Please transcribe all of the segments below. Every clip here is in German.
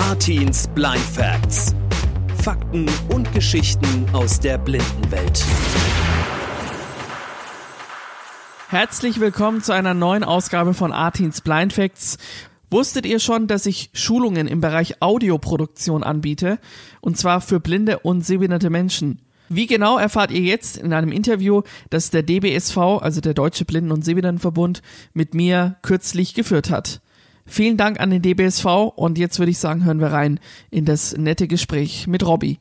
Artins Blind Facts. Fakten und Geschichten aus der Blindenwelt. Herzlich willkommen zu einer neuen Ausgabe von Artins Blind Facts. Wusstet ihr schon, dass ich Schulungen im Bereich Audioproduktion anbiete? Und zwar für blinde und sehbehinderte Menschen. Wie genau erfahrt ihr jetzt in einem Interview, das der DBSV, also der Deutsche Blinden- und Sehbehindertenverbund, mit mir kürzlich geführt hat. Vielen Dank an den DBSV und jetzt würde ich sagen, hören wir rein in das nette Gespräch mit Robby.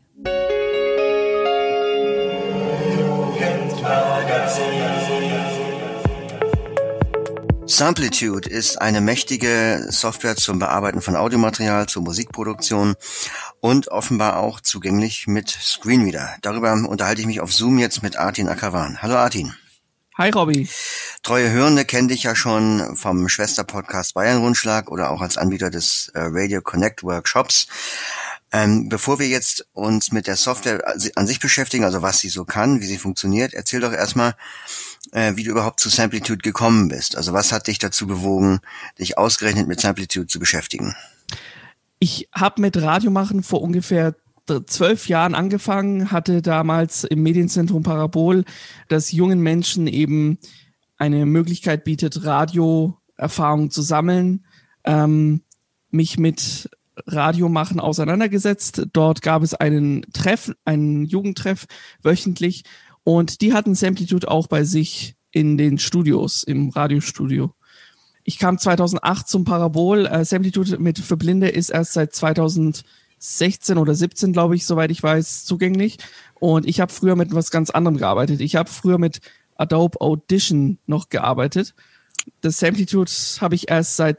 Samplitude ist eine mächtige Software zum Bearbeiten von Audiomaterial, zur Musikproduktion und offenbar auch zugänglich mit Screenreader. Darüber unterhalte ich mich auf Zoom jetzt mit Artin Akavan. Hallo Artin. Hi Robby. Treue Hörende kennen dich ja schon vom Schwesterpodcast Bayern Rundschlag oder auch als Anbieter des Radio Connect Workshops. Bevor wir jetzt uns mit der Software an sich beschäftigen, also was sie so kann, wie sie funktioniert, erzähl doch erstmal, wie du überhaupt zu Samplitude gekommen bist. Also was hat dich dazu bewogen, dich ausgerechnet mit Samplitude zu beschäftigen? Ich habe mit Radiomachen vor ungefähr 12 Jahren angefangen, hatte damals im Medienzentrum Parabol, das jungen Menschen eben eine Möglichkeit bietet, Radioerfahrung zu sammeln, mich mit Radiomachen auseinandergesetzt. Dort gab es einen Jugendtreff wöchentlich und die hatten Samplitude auch bei sich in den Studios, im Radiostudio. Ich kam 2008 zum Parabol. Samplitude für Blinde ist erst seit 2016 oder 17, glaube ich, soweit ich weiß, zugänglich. Und ich habe früher mit was ganz anderem gearbeitet. Ich habe früher mit Adobe Audition noch gearbeitet. Das Samplitude habe ich erst seit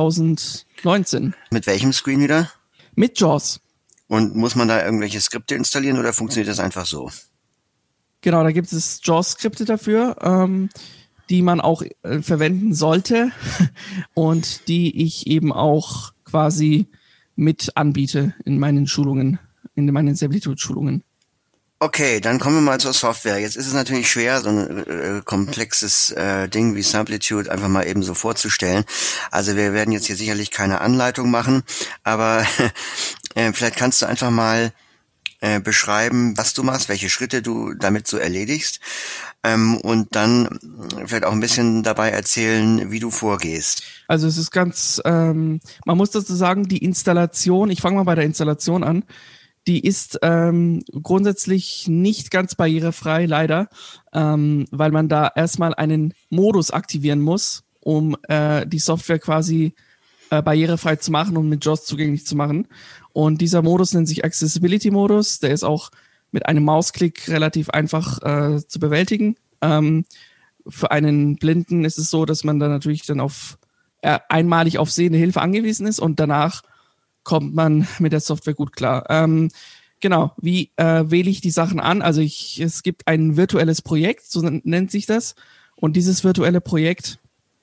2019. Mit welchem Screenreader? Mit JAWS. Und muss man da irgendwelche Skripte installieren oder funktioniert das einfach so? Genau, da gibt es JAWS-Skripte dafür, die man auch verwenden sollte und die ich eben auch quasi mit anbiete in meinen Schulungen, in meinen Samplitude-Schulungen. Okay, dann kommen wir mal zur Software. Jetzt ist es natürlich schwer, so ein komplexes Ding wie Samplitude einfach mal eben so vorzustellen. Also wir werden jetzt hier sicherlich keine Anleitung machen, aber vielleicht kannst du einfach mal beschreiben, was du machst, welche Schritte du damit so erledigst und dann vielleicht auch ein bisschen dabei erzählen, wie du vorgehst. Also es ist ganz, man muss dazu sagen, die Installation, ich fange mal bei der Installation an, die ist grundsätzlich nicht ganz barrierefrei, leider, weil man da erstmal einen Modus aktivieren muss, um die Software quasi barrierefrei zu machen und mit JAWS zugänglich zu machen. Und dieser Modus nennt sich Accessibility-Modus. Der ist auch mit einem Mausklick relativ einfach zu bewältigen. Für einen Blinden ist es so, dass man dann natürlich dann einmalig auf sehende Hilfe angewiesen ist und danach kommt man mit der Software gut klar. Genau, wie wähle ich die Sachen an? Also es gibt ein virtuelles Projekt, so nennt sich das. Und dieses virtuelle Projekt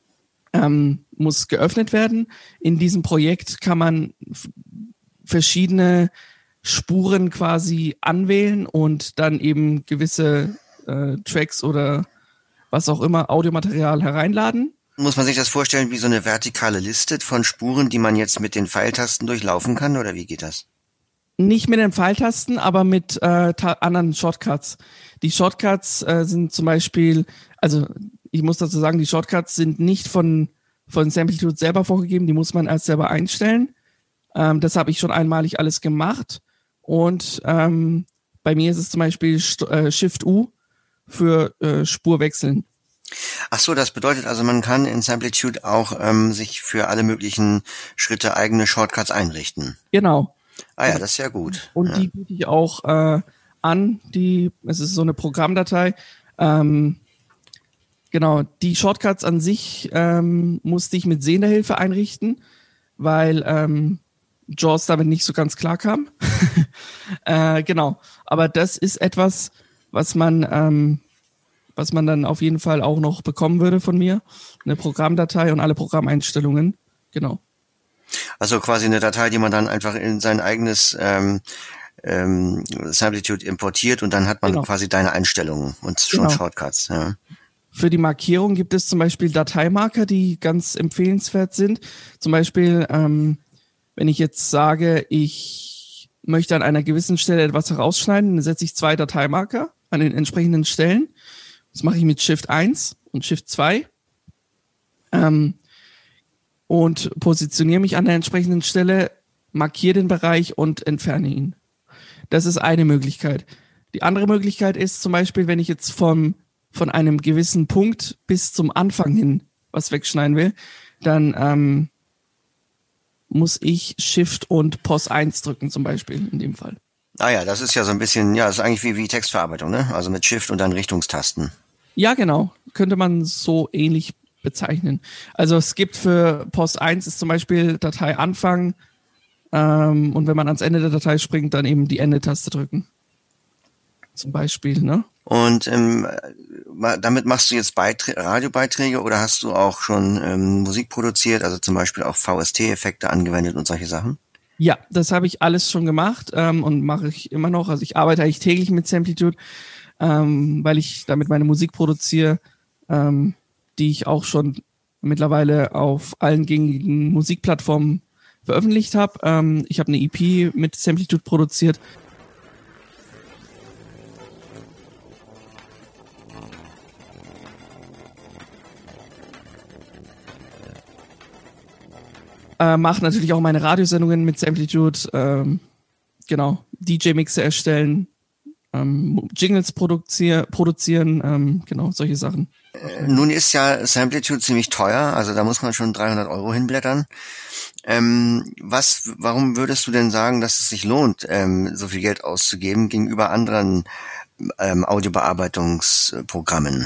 muss geöffnet werden. In diesem Projekt kann man verschiedene Spuren quasi anwählen und dann eben gewisse Tracks oder was auch immer, Audiomaterial hereinladen. Muss man sich das vorstellen wie so eine vertikale Liste von Spuren, die man jetzt mit den Pfeiltasten durchlaufen kann, oder wie geht das? Nicht mit den Pfeiltasten, aber mit anderen Shortcuts. Die Shortcuts sind zum Beispiel, also ich muss dazu sagen, die Shortcuts sind nicht von Samplitude selber vorgegeben, die muss man erst selber einstellen. Das habe ich schon einmalig alles gemacht. Und bei mir ist es zum Beispiel Shift-U für Spur wechseln. Ach so, das bedeutet also, man kann in Samplitude auch sich für alle möglichen Schritte eigene Shortcuts einrichten. Genau. Ah ja, das ist ja gut. Und ja. Die biete ich auch an. Es ist so eine Programmdatei. Genau, die Shortcuts an sich musste ich mit sehender Hilfe einrichten, weil JAWS damit nicht so ganz klar kam. Genau, aber das ist etwas, was man dann auf jeden Fall auch noch bekommen würde von mir. Eine Programmdatei und alle Programmeinstellungen. Genau. Also quasi eine Datei, die man dann einfach in sein eigenes Samplitude importiert und dann hat man quasi deine Einstellungen und schon Shortcuts. Ja. Für die Markierung gibt es zum Beispiel Dateimarker, die ganz empfehlenswert sind. Zum Beispiel Wenn ich jetzt sage, ich möchte an einer gewissen Stelle etwas herausschneiden, dann setze ich 2 Dateimarker an den entsprechenden Stellen. Das mache ich mit Shift 1 und Shift 2 und positioniere mich an der entsprechenden Stelle, markiere den Bereich und entferne ihn. Das ist eine Möglichkeit. Die andere Möglichkeit ist zum Beispiel, wenn ich jetzt von einem gewissen Punkt bis zum Anfang hin was wegschneiden will, dann muss ich Shift und POS 1 drücken zum Beispiel in dem Fall. Ah ja, das ist ja so ein bisschen, ja, das ist eigentlich wie Textverarbeitung, ne? Also mit Shift und dann Richtungstasten. Ja, genau. Könnte man so ähnlich bezeichnen. Also es gibt für POS 1 ist zum Beispiel Datei Anfang und wenn man ans Ende der Datei springt, dann eben die Ende-Taste drücken. Zum Beispiel, ne? Und damit machst du jetzt Radiobeiträge oder hast du auch schon Musik produziert, also zum Beispiel auch VST-Effekte angewendet und solche Sachen? Ja, das habe ich alles schon gemacht und mache ich immer noch. Also ich arbeite eigentlich täglich mit Samplitude, weil ich damit meine Musik produziere, die ich auch schon mittlerweile auf allen gängigen Musikplattformen veröffentlicht habe. Ich habe eine EP mit Samplitude produziert. Mache natürlich auch meine Radiosendungen mit Samplitude, genau, DJ-Mixe erstellen, Jingles produzieren, genau, solche Sachen. Nun ist ja Samplitude ziemlich teuer, also da muss man schon 300 € hinblättern. Warum würdest du denn sagen, dass es sich lohnt, so viel Geld auszugeben gegenüber anderen Audiobearbeitungsprogrammen?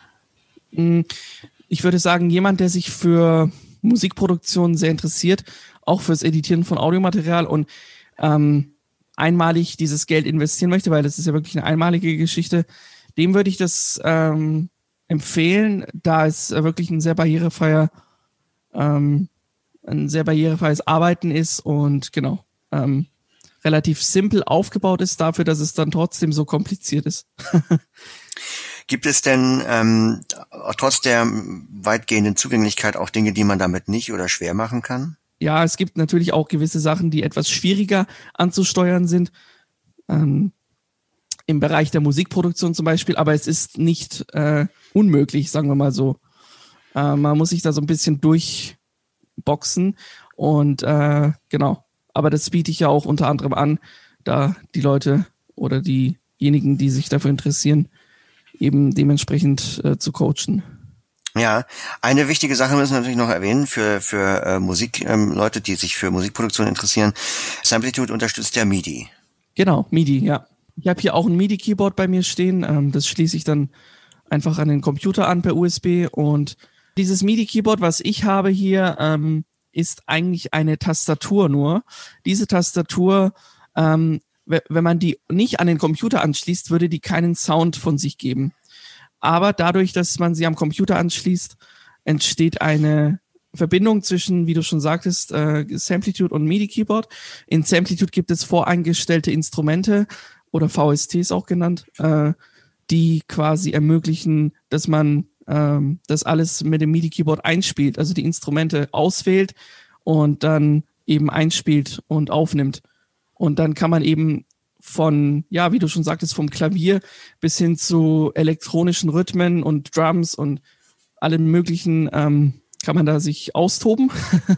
Ich würde sagen, jemand, der sich für Musikproduktion sehr interessiert, auch fürs Editieren von Audiomaterial und einmalig dieses Geld investieren möchte, weil das ist ja wirklich eine einmalige Geschichte, dem würde ich das empfehlen, da es wirklich ein sehr barrierefreies Arbeiten ist und genau relativ simpel aufgebaut ist dafür, dass es dann trotzdem so kompliziert ist. Gibt es denn trotz der weitgehenden Zugänglichkeit auch Dinge, die man damit nicht oder schwer machen kann? Ja, es gibt natürlich auch gewisse Sachen, die etwas schwieriger anzusteuern sind, im Bereich der Musikproduktion zum Beispiel, aber es ist nicht unmöglich, sagen wir mal so. Man muss sich da so ein bisschen durchboxen und genau. Aber das biete ich ja auch unter anderem an, da die Leute oder diejenigen, die sich dafür interessieren, eben dementsprechend zu coachen. Ja, eine wichtige Sache müssen wir natürlich noch erwähnen für Leute, die sich für Musikproduktion interessieren. Samplitude unterstützt ja MIDI. Genau, MIDI, ja. Ich habe hier auch ein MIDI-Keyboard bei mir stehen. Das schließe ich dann einfach an den Computer an per USB. Und dieses MIDI-Keyboard, was ich habe hier, ist eigentlich eine Tastatur nur. Diese Tastatur, wenn man die nicht an den Computer anschließt, würde die keinen Sound von sich geben. Aber dadurch, dass man sie am Computer anschließt, entsteht eine Verbindung zwischen, wie du schon sagtest, Samplitude und MIDI-Keyboard. In Samplitude gibt es voreingestellte Instrumente oder VSTs auch genannt, die quasi ermöglichen, dass man das alles mit dem MIDI-Keyboard einspielt, also die Instrumente auswählt und dann eben einspielt und aufnimmt. Und dann kann man eben von, ja, wie du schon sagtest, vom Klavier bis hin zu elektronischen Rhythmen und Drums und allem möglichen kann man da sich austoben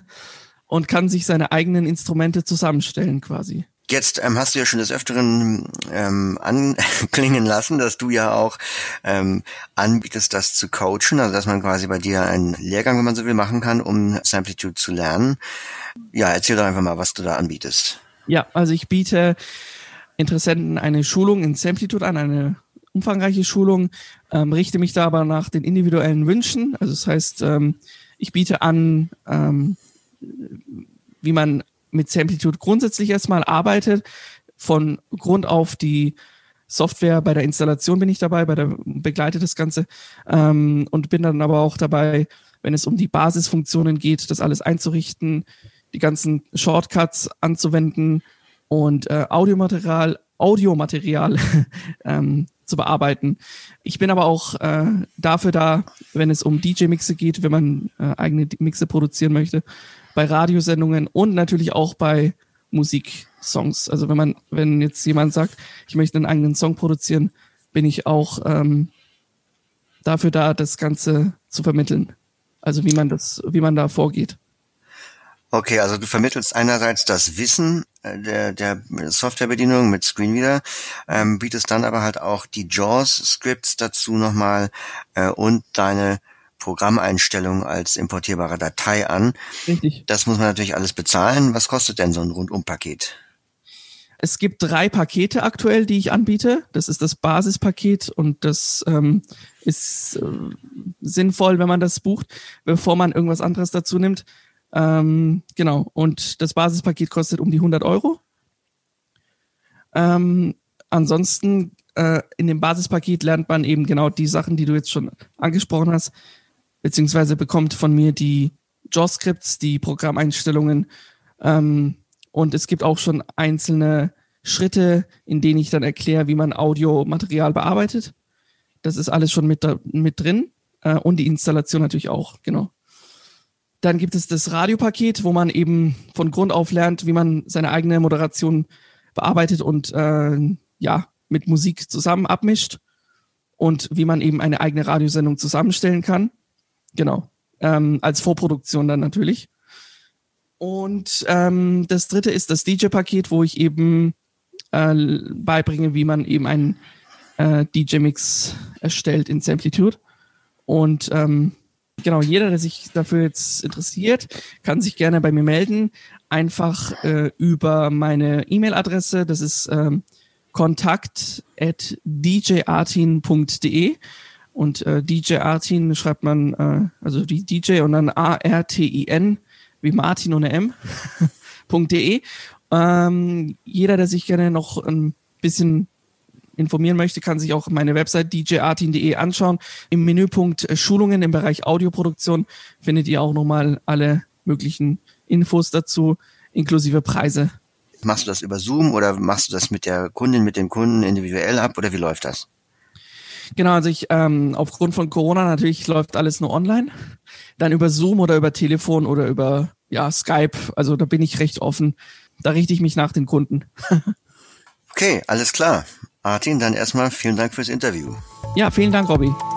und kann sich seine eigenen Instrumente zusammenstellen quasi. Jetzt hast du ja schon des Öfteren anklingen lassen, dass du ja auch anbietest, das zu coachen, also dass man quasi bei dir einen Lehrgang, wenn man so will, machen kann, um Samplitude zu lernen. Ja, erzähl doch einfach mal, was du da anbietest. Ja, also ich biete Interessenten eine Schulung in Samplitude an, eine umfangreiche Schulung, richte mich da aber nach den individuellen Wünschen. Also das heißt, ich biete an, wie man mit Samplitude grundsätzlich erstmal arbeitet. Von Grund auf die Software, bei der Installation bin ich dabei, begleite das Ganze und bin dann aber auch dabei, wenn es um die Basisfunktionen geht, das alles einzurichten, die ganzen Shortcuts anzuwenden und Audiomaterial zu bearbeiten. Ich bin aber auch dafür da, wenn es um DJ-Mixe geht, wenn man eigene Mixe produzieren möchte, bei Radiosendungen und natürlich auch bei Musiksongs. Also wenn jetzt jemand sagt, ich möchte einen eigenen Song produzieren, bin ich auch dafür da, das Ganze zu vermitteln. Also wie man da vorgeht. Okay, also du vermittelst einerseits das Wissen der Softwarebedienung mit Screenreader, bietest dann aber halt auch die JAWS-Scripts dazu nochmal und deine Programmeinstellungen als importierbare Datei an. Richtig. Das muss man natürlich alles bezahlen. Was kostet denn so ein Rundumpaket? Es gibt 3 Pakete aktuell, die ich anbiete. Das ist das Basispaket und das ist sinnvoll, wenn man das bucht, bevor man irgendwas anderes dazu nimmt. Genau, und das Basispaket kostet um die 100 Euro. Ansonsten in dem Basispaket lernt man eben genau die Sachen, die du jetzt schon angesprochen hast, beziehungsweise bekommt von mir die JAWS-Scripts, die Programmeinstellungen, und es gibt auch schon einzelne Schritte, in denen ich dann erkläre, wie man Audiomaterial bearbeitet. Das ist alles schon mit drin und die Installation natürlich auch, genau. Dann gibt es das Radiopaket, wo man eben von Grund auf lernt, wie man seine eigene Moderation bearbeitet und mit Musik zusammen abmischt und wie man eben eine eigene Radiosendung zusammenstellen kann. Genau, als Vorproduktion dann natürlich. Und das dritte ist das DJ-Paket, wo ich eben beibringe, wie man eben einen DJ-Mix erstellt in Samplitude. Und genau, jeder, der sich dafür jetzt interessiert, kann sich gerne bei mir melden. Einfach über meine E-Mail-Adresse, das ist kontakt@djartin.de und DJ Artin schreibt man, also die DJ und dann ARTIN wie Martin ohne M.de. Jeder, der sich gerne noch ein bisschen informieren möchte, kann sich auch meine Website djartin.de anschauen. Im Menüpunkt Schulungen im Bereich Audioproduktion findet ihr auch nochmal alle möglichen Infos dazu, inklusive Preise. Machst du das über Zoom oder machst du das mit der Kundin, mit dem Kunden individuell ab oder wie läuft das? Genau, also ich aufgrund von Corona natürlich läuft alles nur online. Dann über Zoom oder über Telefon oder über Skype. Also da bin ich recht offen. Da richte ich mich nach den Kunden. Okay, alles klar. Artin, dann erstmal vielen Dank fürs Interview. Ja, vielen Dank, Robby.